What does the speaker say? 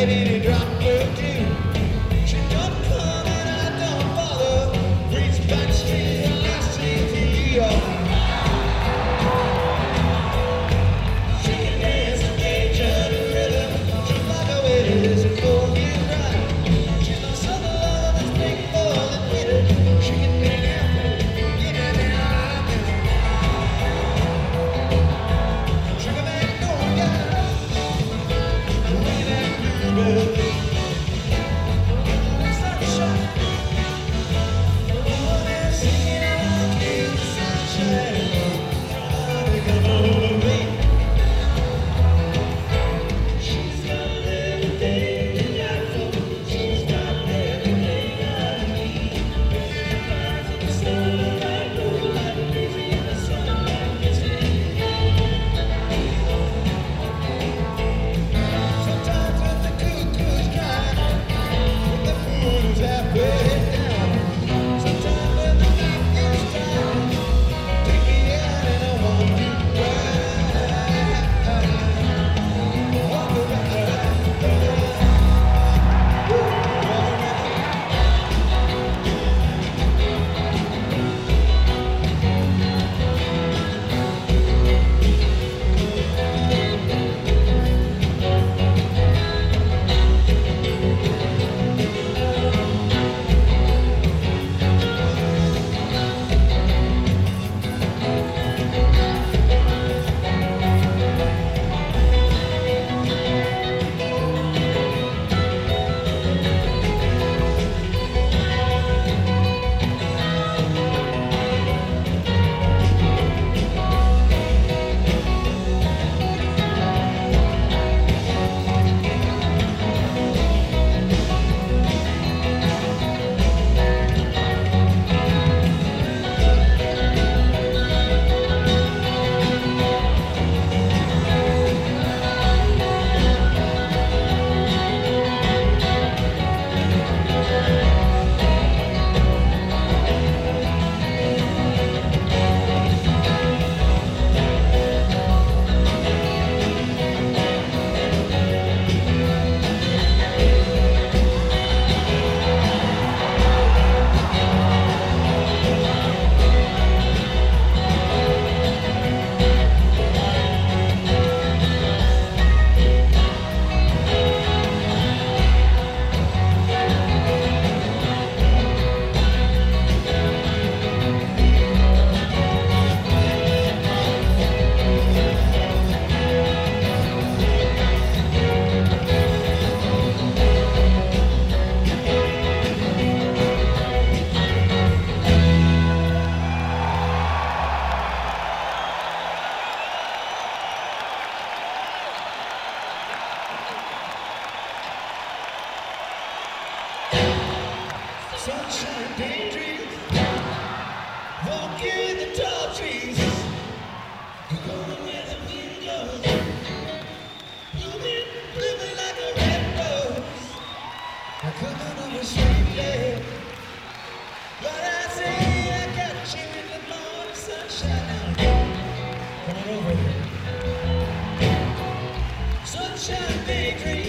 ready to drop her too. She don't come and I don't bother. Reach back street and last street to New York. She can dance a Cajun rhythm, just like a waiter's and go get right. She's no southern lover that's big for the theater. She can make it happen, get it down. Sugar man, no girl, way that bluebird. Sunshine, oh, they're singing about you, sunshine. Oh, come over me. She's got everything you got for. She's got everything I need. Flies in the starlight, moonlight, breezy in the sunlight, it's me. Sometimes when the cuckoo's crying, when the moon is halfway down, sometimes when the night is tired, take me out and I want to ride. Walk around. Sunshine, daydreams, walk in the tall trees, going where the wind goes, blooming like a red rose, coming on a sweet day. But I say I got you in the morning sunshine. Now, come on over here. Sunshine, daydreams.